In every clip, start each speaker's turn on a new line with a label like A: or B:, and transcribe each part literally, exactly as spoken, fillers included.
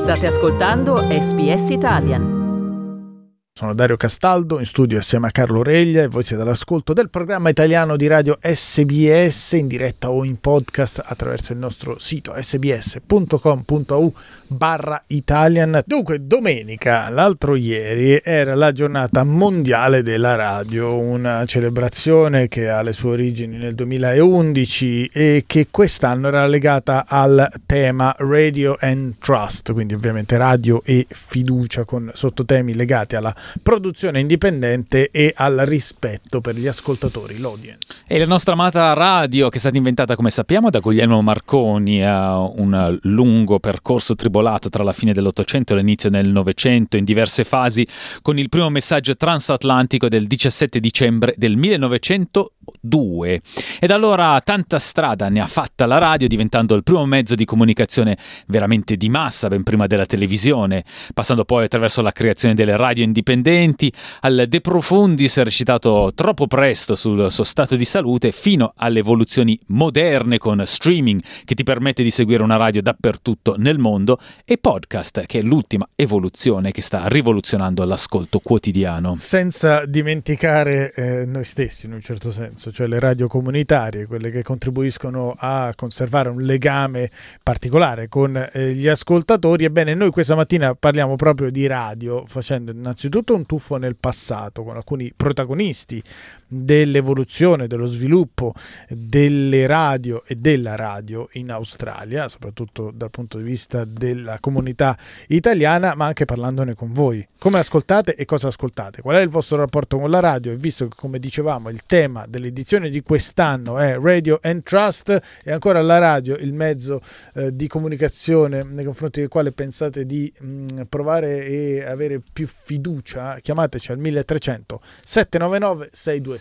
A: State ascoltando S B S Italian.
B: Sono Dario Castaldo, in studio assieme a Carlo Reglia e voi siete all'ascolto del programma italiano di radio S B S in diretta o in podcast attraverso il nostro sito sbs.com.au barra Italian. Dunque, domenica, l'altro ieri, era la giornata mondiale della radio, una celebrazione che ha le sue origini nel duemilaundici e che quest'anno era legata al tema Radio and Trust, quindi ovviamente radio e fiducia, con sottotemi legati alla produzione indipendente e al rispetto per gli ascoltatori, l'audience.
C: E la nostra amata radio, che è stata inventata, come sappiamo, da Guglielmo Marconi, ha un lungo percorso tribolato tra la fine dell'Ottocento e l'inizio del Novecento, in diverse fasi, con il primo messaggio transatlantico del diciassette dicembre del millenovecentodue. Ed allora tanta strada ne ha fatta la radio, diventando il primo mezzo di comunicazione veramente di massa, ben prima della televisione, passando poi attraverso la creazione delle radio indipendenti, al De Profundis recitato troppo presto sul suo stato di salute, fino alle evoluzioni moderne con streaming che ti permette di seguire una radio dappertutto nel mondo, e podcast, che è l'ultima evoluzione che sta rivoluzionando l'ascolto quotidiano.
B: Senza dimenticare eh, noi stessi, in un certo senso, cioè le radio comunitarie, quelle che contribuiscono a conservare un legame particolare con eh, gli ascoltatori. Ebbene, noi questa mattina parliamo proprio di radio, facendo innanzitutto un tuffo nel passato con alcuni protagonisti dell'evoluzione, dello sviluppo delle radio e della radio in Australia, soprattutto dal punto di vista della comunità italiana, ma anche parlandone con voi. Come ascoltate e cosa ascoltate? Qual è il vostro rapporto con la radio? E visto che, come dicevamo, il tema dell'edizione di quest'anno è Radio and Trust, e ancora la radio il mezzo eh, di comunicazione nei confronti del quale pensate di mh, provare e avere più fiducia, chiamateci al milletrecento sette nove nove sei due sei.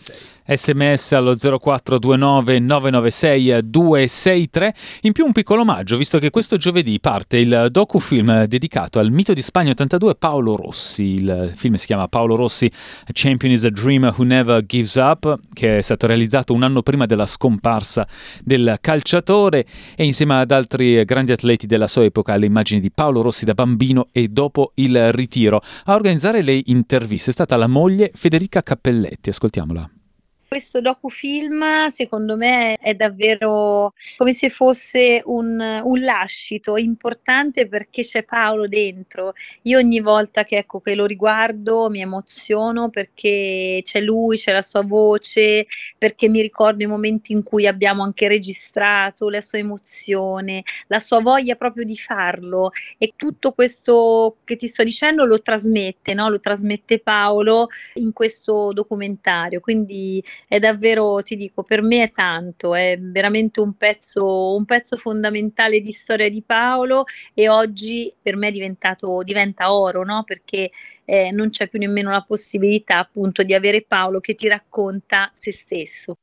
C: Sms allo zero quattro due nove nove nove sei due sei tre. In più un piccolo omaggio, visto che questo giovedì parte il docufilm dedicato al mito di Spagna ottantadue Paolo Rossi. Il film si chiama Paolo Rossi, A Champion is a Dreamer Who Never Gives Up, che è stato realizzato un anno prima della scomparsa del calciatore, e insieme ad altri grandi atleti della sua epoca le immagini di Paolo Rossi da bambino e dopo il ritiro. A organizzare le interviste è stata la moglie Federica Cappelletti. Ascoltiamola.
D: Questo docufilm secondo me è davvero come se fosse un, un lascito importante, perché c'è Paolo dentro. Io ogni volta che, ecco, che lo riguardo mi emoziono, perché c'è lui, c'è la sua voce, perché mi ricordo i momenti in cui abbiamo anche registrato, la sua emozione, la sua voglia proprio di farlo, e tutto questo che ti sto dicendo lo trasmette, no? Lo trasmette Paolo in questo documentario, quindi è davvero, ti dico, per me è tanto, è veramente un pezzo, un pezzo fondamentale di storia di Paolo, e oggi per me è diventato, diventa oro, no? Perché eh, non c'è più nemmeno la possibilità, appunto, di avere Paolo che ti racconta se stesso.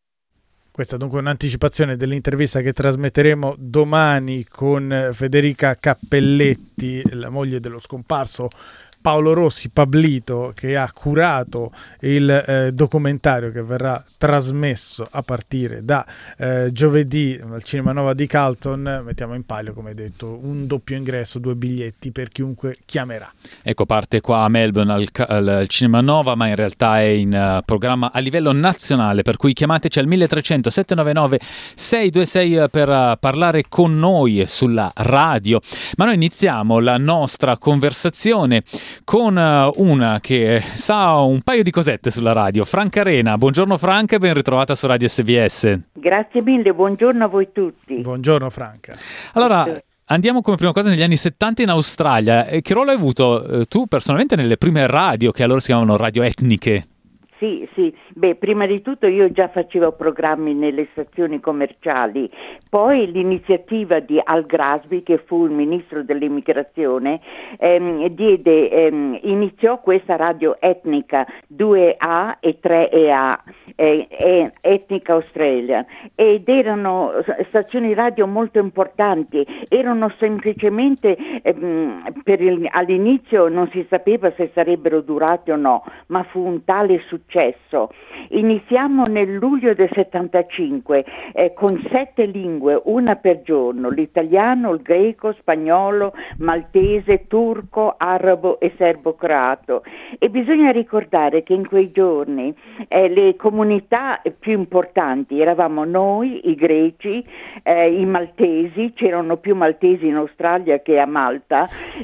B: Questa è dunque un'anticipazione dell'intervista che trasmetteremo domani con Federica Cappelletti, la moglie dello scomparso Paolo Rossi, Pablito, che ha curato il eh, documentario che verrà trasmesso a partire da eh, giovedì al Cinema Nova di Carlton. Mettiamo in palio, come detto, un doppio ingresso, due biglietti per chiunque chiamerà.
C: Ecco, parte qua a Melbourne al, al, al Cinema Nova, ma in realtà è in uh, programma a livello nazionale, per cui chiamateci al milletrecento sette nove nove sei due sei per uh, parlare con noi sulla radio. Ma noi iniziamo la nostra conversazione con uh, una che sa un paio di cosette sulla radio, Franca Arena. Buongiorno Franca e ben ritrovata su Radio S B S.
E: Grazie mille, buongiorno a voi tutti.
B: Buongiorno Franca.
C: Allora, andiamo come prima cosa negli anni settanta in Australia. Che ruolo hai avuto eh, tu personalmente nelle prime radio, che allora si chiamavano radio etniche?
E: Sì, sì, beh, prima di tutto io già facevo programmi nelle stazioni commerciali, poi l'iniziativa di Al Grasby, che fu il ministro dell'immigrazione, ehm, diede, ehm, iniziò questa radio etnica due A e tre E A, eh, eh, Etnica Australia, ed erano stazioni radio molto importanti, erano semplicemente, ehm, per il, all'inizio non si sapeva se sarebbero durate o no, ma fu un tale successo successo. Iniziamo nel luglio del settantacinque eh, con sette lingue, una per giorno, l'italiano, il greco, spagnolo, maltese, turco, arabo e serbo-croato. E bisogna ricordare che in quei giorni eh, le comunità più importanti eravamo noi, i greci, eh, i maltesi, c'erano più maltesi in Australia che a Malta,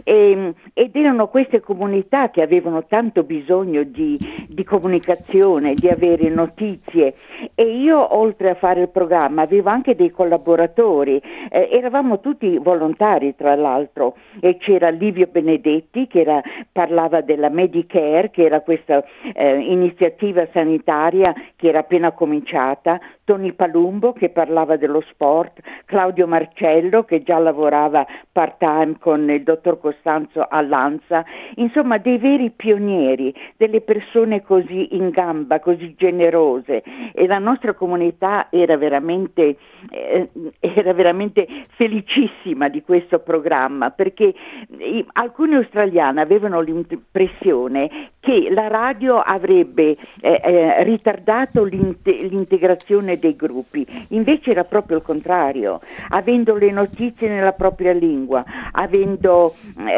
E: e, ed erano queste comunità che avevano tanto bisogno di, di comunicazione, di avere notizie, e io oltre a fare il programma avevo anche dei collaboratori, eh, eravamo tutti volontari tra l'altro, e c'era Livio Benedetti che era, parlava della Medicare, che era questa eh, iniziativa sanitaria che era appena cominciata, Tony Palumbo che parlava dello sport, Claudio Marcello che già lavorava part time con il dottor Costanzo all'ANSA, insomma dei veri pionieri, delle persone così in gamba, così generose, e la nostra comunità era veramente, eh, era veramente felicissima di questo programma, perché i, alcuni australiani avevano l'impressione che la radio avrebbe eh, eh, ritardato l'inte- l'integrazione dei gruppi, invece era proprio il contrario, avendo le notizie nella propria lingua, avendo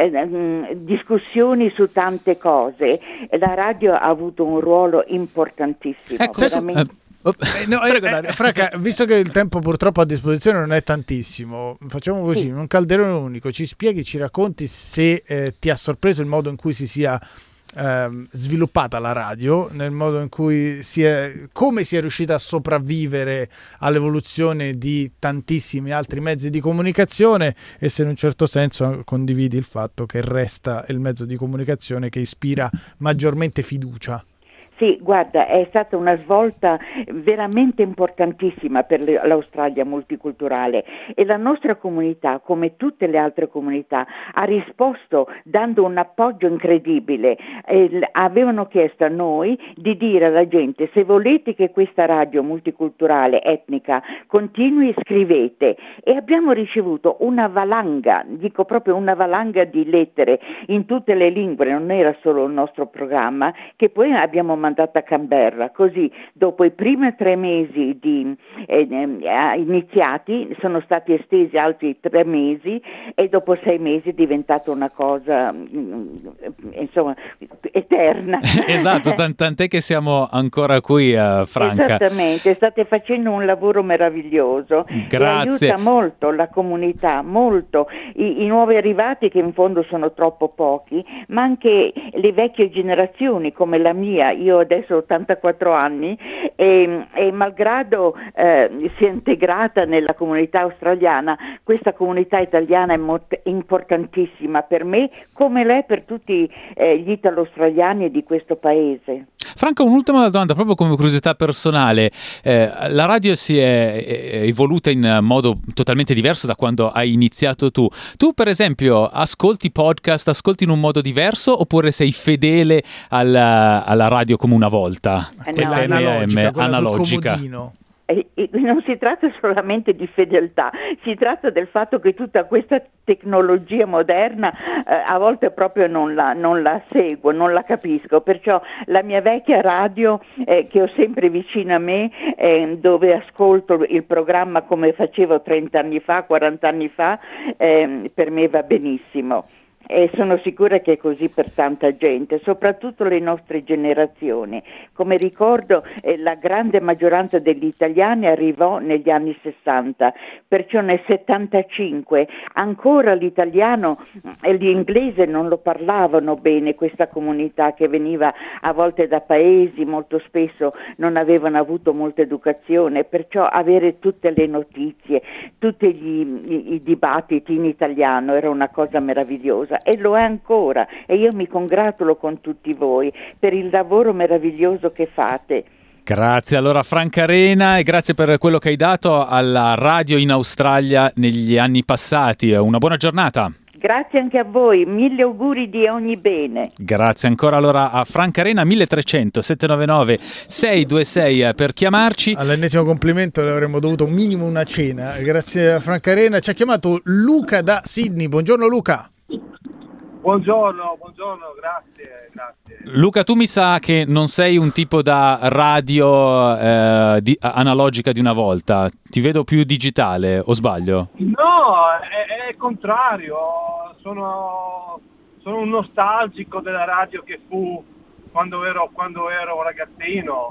E: eh, discussioni su tante cose, la radio ha avuto un ruolo importantissimo.
B: Ecco, veramente. Eh, Eh, no, eh, eh, Franca, visto che il tempo purtroppo a disposizione non è tantissimo, facciamo così, sì. Un calderone unico, ci spieghi, ci racconti se eh, ti ha sorpreso il modo in cui si sia eh, sviluppata la radio, nel modo in cui si è, come si è riuscita a sopravvivere all'evoluzione di tantissimi altri mezzi di comunicazione, e se in un certo senso condividi il fatto che resta il mezzo di comunicazione che ispira maggiormente fiducia.
E: Sì, guarda, è stata una svolta veramente importantissima per l'Australia multiculturale, e la nostra comunità, come tutte le altre comunità, ha risposto dando un appoggio incredibile. Eh, avevano chiesto a noi di dire alla gente: se volete che questa radio multiculturale etnica continui, scrivete, e abbiamo ricevuto una valanga, dico proprio una valanga di lettere in tutte le lingue, non era solo il nostro programma, che poi abbiamo mandato a Canberra. Così dopo i primi tre mesi di, eh, eh, iniziati sono stati estesi altri tre mesi, e dopo sei mesi è diventata una cosa insomma eterna.
C: Esatto, tant'è che siamo ancora qui, uh, Franca.
E: Esattamente, state facendo un lavoro meraviglioso.
C: Grazie.
E: E aiuta molto la comunità, molto I, i nuovi arrivati, che in fondo sono troppo pochi, ma anche le vecchie generazioni come la mia. Io adesso ho ottantaquattro anni, e, e malgrado eh, sia integrata nella comunità australiana, questa comunità italiana è mot- importantissima per me, come l'è per tutti eh, gli italo-australiani di questo paese.
C: Franca, un'ultima domanda, proprio come curiosità personale. Eh, la radio si è evoluta in modo totalmente diverso da quando hai iniziato tu. Tu, per esempio, ascolti podcast, ascolti in un modo diverso, oppure sei fedele alla, alla radio come una volta?
E: Eh no,
C: F M M,
B: analogica,
C: analogica.
E: E, e non si tratta solamente di fedeltà, si tratta del fatto che tutta questa tecnologia moderna eh, a volte proprio non la, non la seguo, non la capisco, perciò la mia vecchia radio eh, che ho sempre vicino a me, eh, dove ascolto il programma come facevo trenta anni fa, quaranta anni fa, eh, per me va benissimo. E sono sicura che è così per tanta gente, soprattutto le nostre generazioni. Come ricordo, eh, la grande maggioranza degli italiani arrivò negli anni sessanta, perciò nel settantacinque ancora l'italiano e l'inglese non lo parlavano bene, questa comunità che veniva a volte da paesi, molto spesso non avevano avuto molta educazione, perciò avere tutte le notizie, tutti gli, i, i dibattiti in italiano era una cosa meravigliosa. E lo è ancora, e io mi congratulo con tutti voi per il lavoro meraviglioso che fate.
C: Grazie allora Franca Arena, e grazie per quello che hai dato alla radio in Australia negli anni passati. Una buona giornata.
E: Grazie anche a voi, mille auguri di ogni bene.
C: Grazie ancora allora a Franca Arena, milletrecento settecentonovantanove seicentoventisei per chiamarci.
B: All'ennesimo complimento le avremmo dovuto un minimo una cena. Grazie a Franca Arena. Ci ha chiamato Luca da Sydney. Buongiorno Luca.
F: Buongiorno, buongiorno, grazie, grazie.
C: Luca, tu mi sa che non sei un tipo da radio eh, di, analogica di una volta, ti vedo più digitale, o sbaglio?
F: No, è, è il contrario, sono, sono un nostalgico della radio che fu quando ero, quando ero un ragazzino.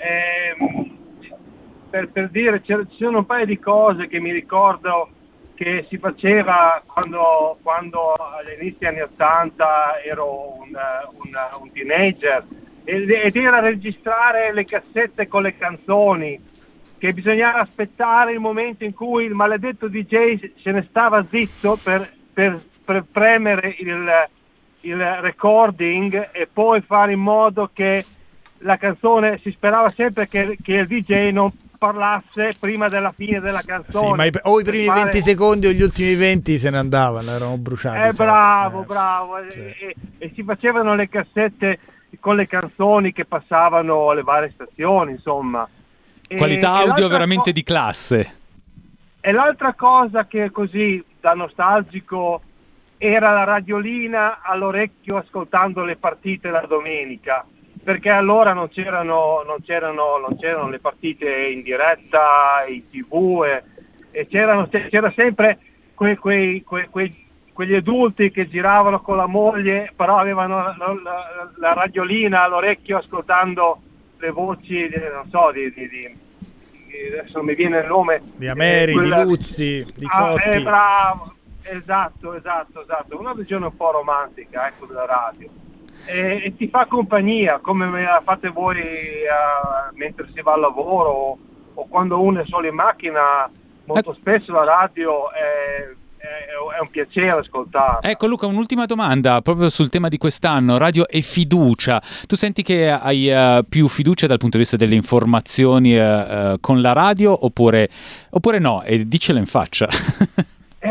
F: E, per, per dire, ci sono un paio di cose che mi ricordo che si faceva quando, quando agli inizi anni ottanta ero un, un, un teenager, ed, ed era registrare le cassette con le canzoni, che bisognava aspettare il momento in cui il maledetto D J se ne stava zitto per, per, per premere il, il recording e poi fare in modo che la canzone, si sperava sempre che, che il D J non parlasse prima della fine della canzone.
B: Sì, ma i, o i primi
F: fare...
B: venti secondi o gli ultimi venti se ne andavano, erano bruciati.
F: Eh, bravo,
B: eh,
F: bravo.
B: sì.
F: E, e, e si facevano le cassette con le canzoni che passavano alle varie stazioni, insomma.
C: Qualità
F: e,
C: audio
F: e
C: veramente
F: co-
C: di classe.
F: E l'altra cosa che così da nostalgico era la radiolina all'orecchio ascoltando le partite la domenica, perché allora non c'erano, non c'erano, non c'erano le partite in diretta, in tv e, e c'erano, c'era sempre quei, quei, quei, quei, quegli adulti che giravano con la moglie, però avevano la, la, la radiolina all'orecchio ascoltando le voci, non so, di, di, di, adesso non mi viene il nome.
B: Di Ameri,
F: eh, quella...
B: di Luzzi, di
F: ah,
B: Ciotti.
F: Eh, bravo, esatto, esatto, esatto. Una visione un po' romantica, ecco, della radio. E, e ti fa compagnia, come me la fate voi uh, mentre si va al lavoro o, o quando uno è solo in macchina. Molto spesso la radio è, è, è un piacere ascoltarla.
C: Ecco Luca, un'ultima domanda proprio sul tema di quest'anno, radio e fiducia. Tu senti che hai uh, più fiducia dal punto di vista delle informazioni uh, uh, con la radio oppure, oppure no? E dicelo in faccia.
F: È,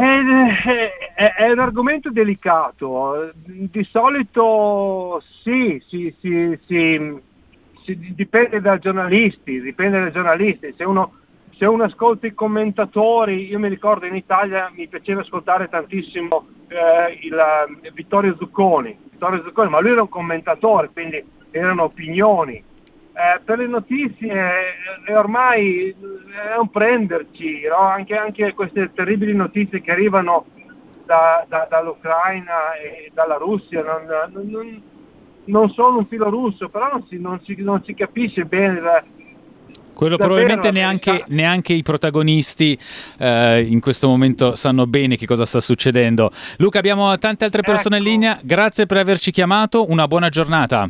F: è, è un argomento delicato. Di solito sì, sì, sì, sì, sì, dipende dai giornalisti, dipende dai giornalisti. Se uno, se uno ascolta i commentatori, io mi ricordo in Italia mi piaceva ascoltare tantissimo eh, il, il Vittorio Zucconi, Vittorio Zucconi, ma lui era un commentatore, quindi erano opinioni. Eh, per le notizie eh, ormai è un prenderci, no? anche, anche queste terribili notizie che arrivano da, da, dall'Ucraina e dalla Russia non, non, non sono un filo russo, però non si, non si, non si capisce bene la,
C: quello
F: davvero
C: probabilmente neanche, neanche i protagonisti eh, in questo momento sanno bene che cosa sta succedendo. Luca, abbiamo tante altre persone
F: ecco.
C: in linea, grazie per averci chiamato, una buona giornata.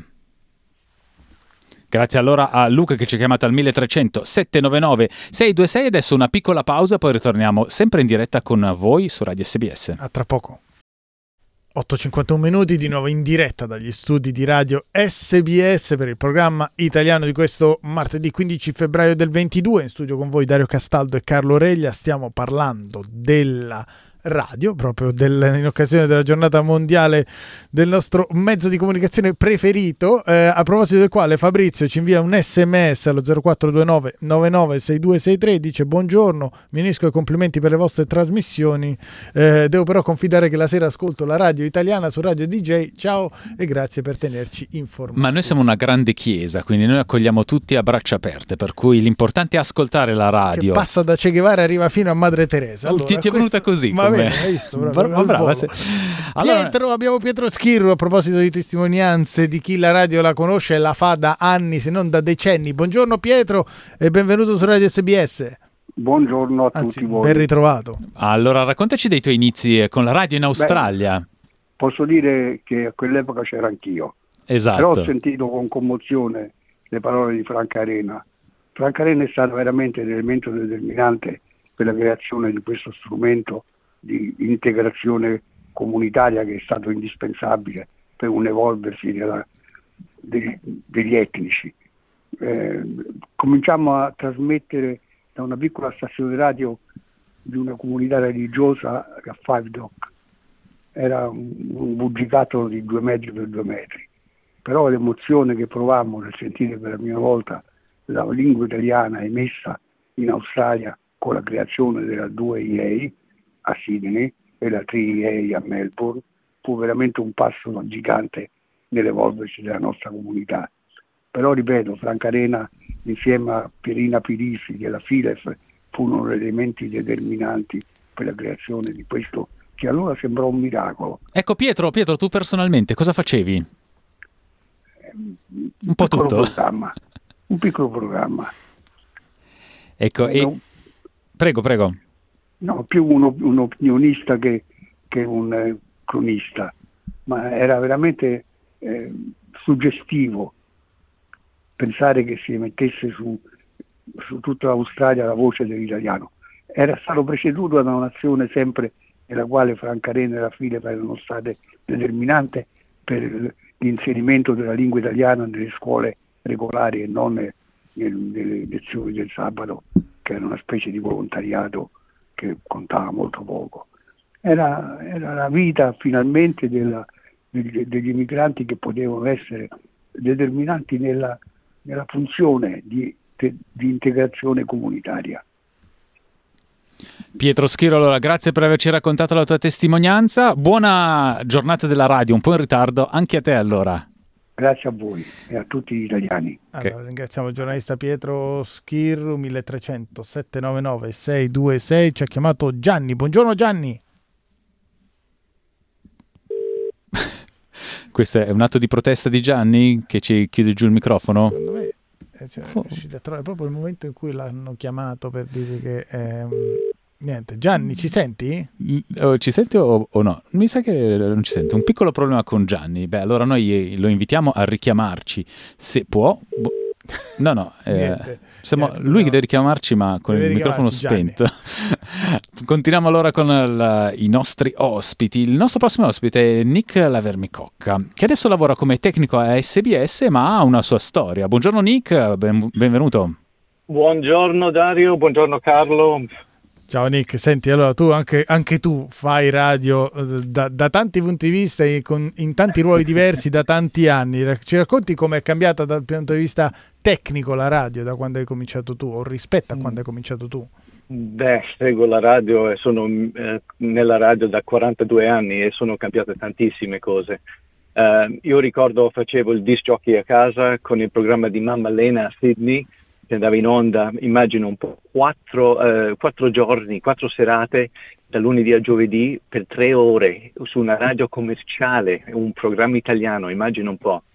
C: Grazie allora a Luca che ci ha chiamato al milletrecento sette nove nove sei due sei. Adesso una piccola pausa, poi ritorniamo sempre in diretta con voi su Radio S B S.
B: A tra poco. otto e cinquantuno minuti di nuovo in diretta dagli studi di Radio S B S per il programma italiano di questo martedì quindici febbraio del ventidue. In studio con voi Dario Castaldo e Carlo Reglia. Stiamo parlando della radio, proprio del, in occasione della giornata mondiale del nostro mezzo di comunicazione preferito, eh, a proposito del quale Fabrizio ci invia un sms allo zero quattro due nove nove nove sei due sei tre, dice: buongiorno, mi unisco ai complimenti per le vostre trasmissioni, eh, devo però confidare che la sera ascolto la radio italiana su Radio D J, ciao e grazie per tenerci informati.
C: Ma noi siamo una grande chiesa, quindi noi accogliamo tutti a braccia aperte, per cui l'importante è ascoltare la radio.
B: Che passa da Che Guevara e arriva fino a Madre Teresa. Allora,
C: ti, ti è venuta
B: questo...
C: così?
B: Ma
C: Beh,
B: hai visto,
C: brava, brava, se... allora...
B: Pietro, abbiamo Pietro Schirru a proposito di testimonianze di chi la radio la conosce e la fa da anni se non da decenni. Buongiorno Pietro e benvenuto su Radio S B S.
G: Buongiorno a
B: Anzi,
G: tutti voi.
B: Ben ritrovato.
C: Allora raccontaci dei tuoi inizi con la radio in Australia.
G: Beh, posso dire che a quell'epoca c'era anch'io.
C: Esatto.
G: Però ho sentito con commozione le parole di Franca Arena. Franca Arena è stato veramente l'elemento determinante per la creazione di questo strumento di integrazione comunitaria che è stato indispensabile per un evolversi della, degli, degli etnici. Eh, cominciamo a trasmettere da una piccola stazione radio di una comunità religiosa a Five Dock. Era un, un bugigato di due metri per due metri, però l'emozione che provammo nel sentire per la prima volta la lingua italiana emessa in Australia con la creazione della due E A a Sydney e la tre E A a Melbourne, fu veramente un passo gigante nell'evolversi della nostra comunità. Però ripeto, Francharena insieme a Pierina Pirisi della Filef furono elementi determinanti per la creazione di questo che allora sembrò un miracolo.
C: Ecco Pietro, Pietro, tu personalmente cosa facevi?
G: Un,
C: un po' tutto.
G: Programma, un piccolo programma.
C: Ecco, e...
G: no,
C: prego, prego.
G: No, più uno, un opinionista che, che un eh, cronista, ma era veramente eh, suggestivo pensare che si emettesse su, su tutta l'Australia la voce dell'italiano. Era stato preceduto da un'azione sempre nella quale Francharena e la Filef erano state determinanti per l'inserimento della lingua italiana nelle scuole regolari e non nel, nelle lezioni del sabato, che era una specie di volontariato che contava molto poco. Era, era la vita finalmente della, degli, degli immigranti che potevano essere determinanti nella, nella funzione di, di integrazione comunitaria.
C: Pietro Schiro, allora grazie per averci raccontato la tua testimonianza, buona giornata della radio, un po' in ritardo anche a te allora.
G: Grazie a voi e a tutti gli italiani.
B: Allora,
C: okay.
B: Ringraziamo il giornalista Pietro Schirru, milletrecento sette nove nove sei due sei, ci ha chiamato Gianni. Buongiorno Gianni.
C: Questo è un atto di protesta di Gianni che ci chiude giù il microfono?
B: Secondo me eh, cioè, è riuscito a trovare proprio il momento in cui l'hanno chiamato per dire che ehm, niente. Gianni, ci senti?
C: Oh, ci senti o, o no? Mi sa che non ci sente. Un piccolo problema con Gianni. Beh, allora noi lo invitiamo a richiamarci se può. Bo- no, no. Eh,
B: niente,
C: siamo,
B: niente,
C: lui
B: no.
C: deve richiamarci, ma con
B: Deve
C: il microfono
B: Gianni.
C: spento. Continuiamo allora con il, i nostri ospiti. Il nostro prossimo ospite è Nick Lavermicocca, che adesso lavora come tecnico a S B S, ma ha una sua storia. Buongiorno Nick, ben, benvenuto.
H: Buongiorno Dario, buongiorno Carlo.
B: Ciao Nick, senti, allora tu anche, anche tu fai radio da, da tanti punti di vista e con, in tanti ruoli diversi da tanti anni. Ci racconti com'è cambiata dal punto di vista tecnico la radio da quando hai cominciato tu o rispetto a quando hai cominciato tu?
H: Beh, seguo la radio e sono eh, nella radio da quarantadue anni e sono cambiate tantissime cose. Uh, io ricordo facevo il disc jockey a casa con il programma di Mamma Lena a Sydney, che andava in onda, immagino un po', quattro, eh, quattro giorni, quattro serate, da lunedì a giovedì, per tre ore, su una radio commerciale, un programma italiano, immagino un po'.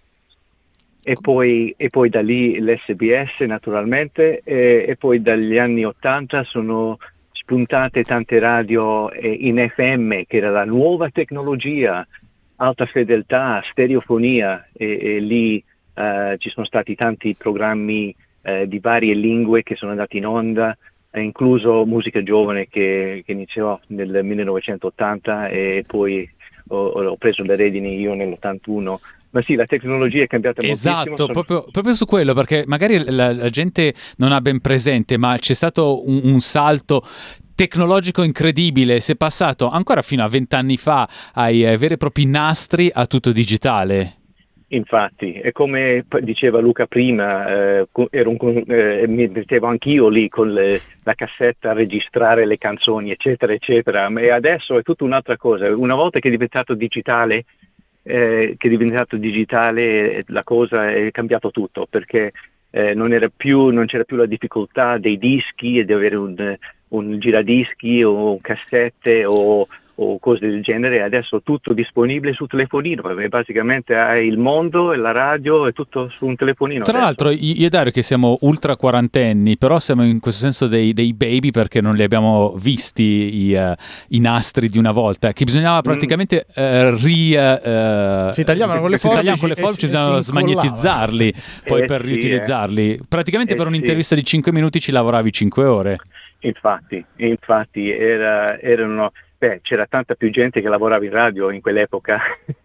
H: E poi, e poi da lì l'S B S naturalmente, e, e poi dagli anni Ottanta sono spuntate tante radio eh, in F M, che era la nuova tecnologia, alta fedeltà, stereofonia, e, e lì eh, ci sono stati tanti programmi Eh, di varie lingue che sono andati in onda, eh, incluso musica giovane che, che iniziò nel millenovecentottanta e poi ho, ho preso le redini io nell'ottantuno. Ma sì, la tecnologia è cambiata moltissimo.
C: Esatto,
H: sono...
C: proprio, proprio su quello, perché magari la, la gente non ha ben presente, ma c'è stato un, un salto tecnologico incredibile, si è passato ancora fino a vent'anni fa ai eh, veri e propri nastri a tutto digitale.
H: Infatti, e come diceva Luca prima, eh, ero un, eh, mi mettevo anch'io lì con le, la cassetta a registrare le canzoni, eccetera, eccetera, ma adesso è tutta un'altra cosa. Una volta che è diventato digitale, eh, che è diventato digitale, la cosa è cambiato tutto, perché eh, non era più, non c'era più la difficoltà dei dischi e di avere un, un giradischi o cassette o o cose del genere. Adesso tutto disponibile su telefonino, basicamente hai il mondo e la radio è tutto su un telefonino.
C: Tra
H: adesso.
C: l'altro io e Dario che siamo ultra quarantenni, però siamo in questo senso dei, dei baby perché non li abbiamo visti i, uh, i nastri di una volta, che bisognava praticamente mm. uh, ri, uh,
B: si tagliavano con le
C: si
B: forbici,
C: tagliavano con le forbici, bisognava smagnetizzarli poi
H: eh
C: per
H: sì,
C: riutilizzarli.
H: Eh.
C: Praticamente
H: eh
C: per un'intervista
H: sì.
C: di cinque minuti ci lavoravi cinque ore.
H: Infatti, infatti era, erano... Beh, c'era tanta più gente che lavorava in radio in quell'epoca.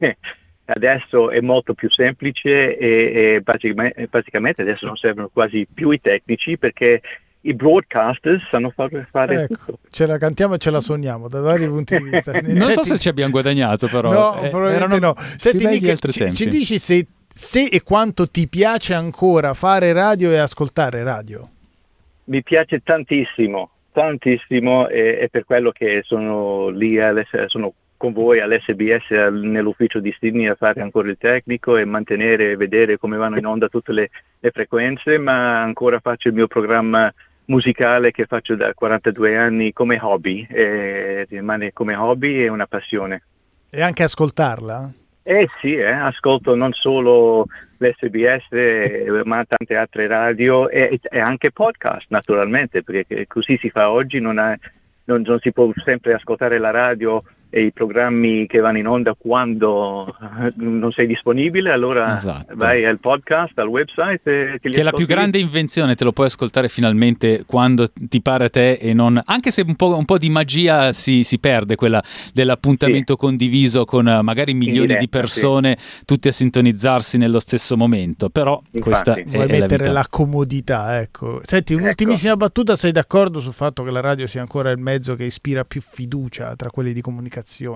H: Adesso è molto più semplice e, e basicamente, basicamente adesso non servono quasi più i tecnici perché i broadcasters sanno fare, fare
B: ecco,
H: tutto.
B: Ce la cantiamo e ce la suoniamo da vari punti di vista.
C: Non
B: Senti,
C: so se ci abbiamo guadagnato, però
B: no,
C: eh,
B: probabilmente no. Senti Nick, ci, ci dici se, se e quanto ti piace ancora fare radio e ascoltare radio?
H: Mi piace tantissimo. tantissimo e, e per quello che sono lì, sono con voi all'S B S nell'ufficio di Sydney a fare ancora il tecnico e mantenere e vedere come vanno in onda tutte le, le frequenze, ma ancora faccio il mio programma musicale che faccio da quarantadue anni come hobby, e rimane come hobby e una passione.
B: E anche ascoltarla?
H: Eh sì, eh, ascolto non solo l'S B S ma tante altre radio e, e anche podcast naturalmente, perché così si fa oggi, non, ha, non, non si può sempre ascoltare la radio e i programmi che vanno in onda quando non sei disponibile, allora esatto. Vai al podcast, al website e ti li
C: che è la più grande invenzione, te lo puoi ascoltare finalmente quando ti pare a te, e non, anche se un po', un po' di magia si, si perde, quella dell'appuntamento sì. condiviso con magari milioni diretta, di persone sì. tutti a sintonizzarsi nello stesso momento, però infatti, questa è,
B: vuoi
C: è
B: mettere
C: la,
B: la comodità, ecco. Senti, un'ultimissima ecco. battuta, sei d'accordo sul fatto che la radio sia ancora il mezzo che ispira più fiducia tra quelli di comunicazione?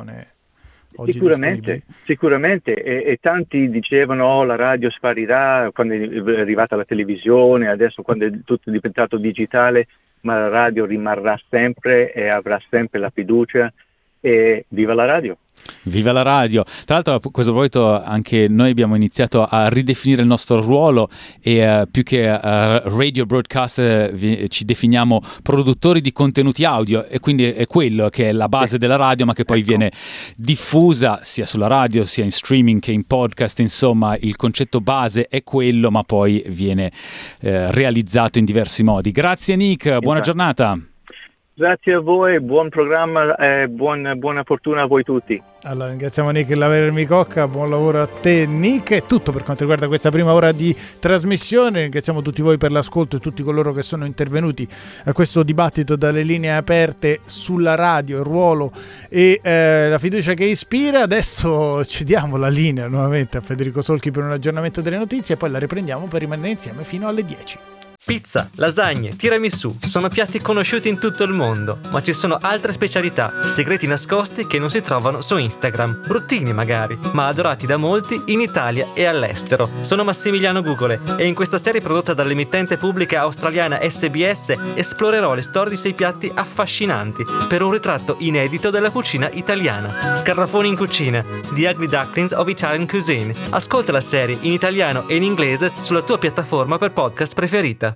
B: Oggi
H: sicuramente, sicuramente e, e tanti dicevano oh, la radio sparirà quando è arrivata la televisione, adesso quando è tutto diventato digitale, ma la radio rimarrà sempre e avrà sempre la fiducia, e viva la radio!
C: Viva la radio! Tra l'altro a questo proposito anche noi abbiamo iniziato a ridefinire il nostro ruolo e uh, più che uh, radio broadcaster vi, ci definiamo produttori di contenuti audio, e quindi è quello che è la base della radio, ma che poi ecco. viene diffusa sia sulla radio sia in streaming che in podcast. Insomma, il concetto base è quello, ma poi viene uh, realizzato in diversi modi. Grazie Nick, buona giornata!
H: Grazie a voi, buon programma e buon, buona fortuna a voi tutti.
B: Allora, ringraziamo Nick Lavermicocca, buon lavoro a te Nick. È tutto per quanto riguarda questa prima ora di trasmissione. Ringraziamo tutti voi per l'ascolto e tutti coloro che sono intervenuti a questo dibattito dalle linee aperte sulla radio, il ruolo e eh, la fiducia che ispira. Adesso cediamo la linea nuovamente a Federico Solchi per un aggiornamento delle notizie e poi la riprendiamo per rimanere insieme fino alle dieci.
I: Pizza, lasagne, tiramisù sono piatti conosciuti in tutto il mondo, ma ci sono altre specialità, segreti nascosti che non si trovano su Instagram, bruttini magari, ma adorati da molti in Italia e all'estero. Sono Massimiliano Gugole e in questa serie prodotta dall'emittente pubblica australiana S B S esplorerò le storie di sei piatti affascinanti per un ritratto inedito della cucina italiana. Scarafoni in cucina, The Ugly Ducklings of Italian Cuisine. Ascolta la serie in italiano e in inglese sulla tua piattaforma per podcast preferita.